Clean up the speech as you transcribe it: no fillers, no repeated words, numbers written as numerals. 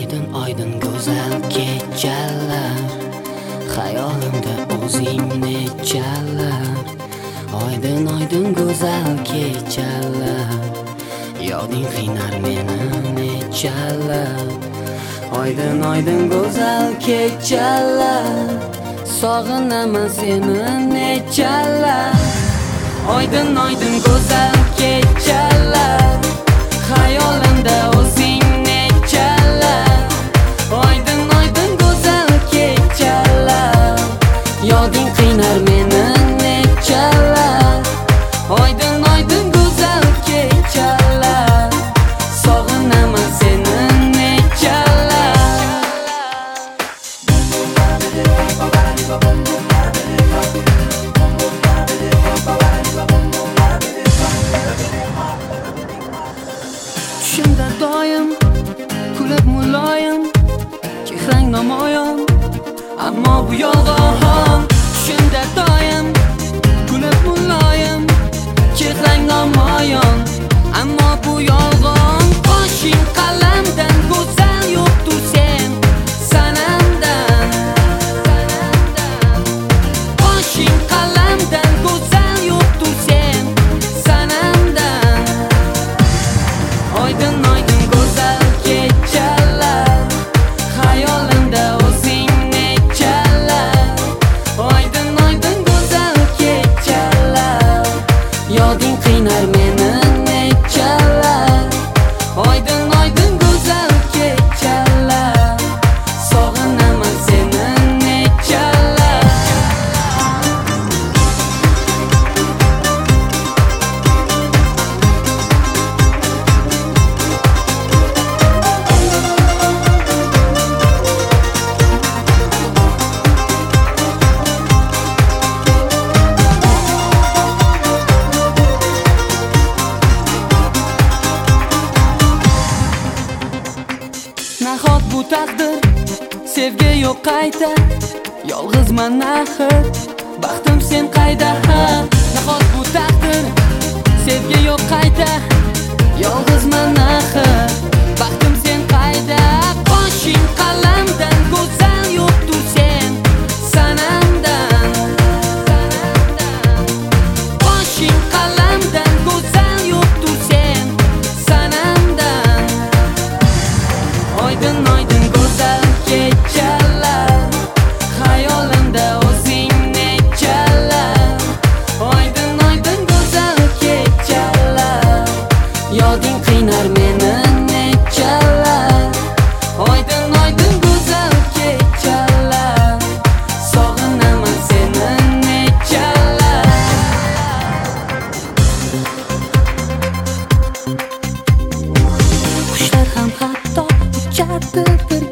oydin go'zal kechalar, xayolimda o'zingni chalar. Oydin go'zal kechalar, yoding qiynar meni nechalar. Oydin go'zal kechalar, sog'inaman seni nechalar. Oydin go'zal kechalar, xayolimda o'zing nechalar. Oydin go'zal kechalar, yoding qiynar meni nechalar. Oydin go'zal kechalar, sog'inaman seni nechalar. Tushimda doim kulib muloyim, chehrang namoyon, ammo bu yolg'on. Tushimda doim kulib muloyim, chehrang namoyon, ammo bu yolg'on. Qoshing qalamdan go'zal yo'qtur sen sanamdan. Qoshing qalamdan go'zal yo'qtur sen sanamdan. Oydin go'zal kechalar, xayolimda o'zing nechalar. Oydin go'zal kechalar, yoding qiynar meni nechalar. Oydin go'zal kechalar, sog'inaman seni nechalar. Nahot bu taqdir, sevgi yo'q qayta, yolg'izman axir, baxtim sen qayda? Nahot bu taqdir, sevgi yo'q qayta, yolg'izman axir, baxtim sen qayda? Qoshing qalamdan go'zal yo'qtur sen sanamdan. Qoshing qalamdan go'zal yo'qtur sen sanamdan. Oydin go'zal kechalar, xayolimda o'zing nechalar. Oydin go'zal kechalar, yoding qiynar meni nechalar. Oydin go'zal kechalar, sog'inaman seni nechalar. Qushlar ham hatto uchadir bir